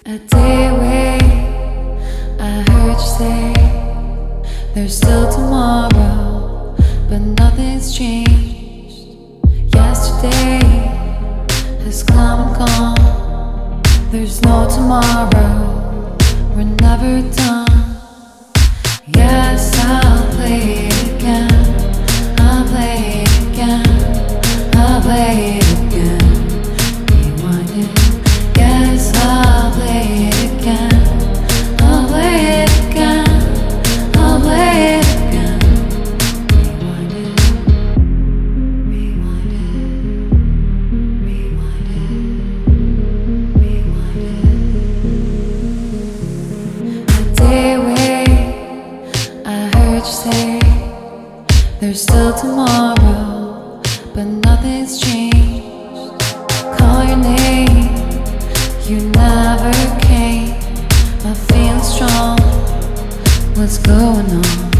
A day away, I heard you say there's still tomorrow, but nothing's changed. Yesterday has come and gone. There's no tomorrow, we're never done. Yes, I'll play it again, I'll play it again, I'll play it again. Rewind it. Yes, I'll play it again, I'll play it again, I'll play it again. Rewind it, rewind it, rewind it, rewind it. A day away, I heard you say there's still tomorrow, but nothing's changed. Call your name, you never came. I feel strong, what's going on?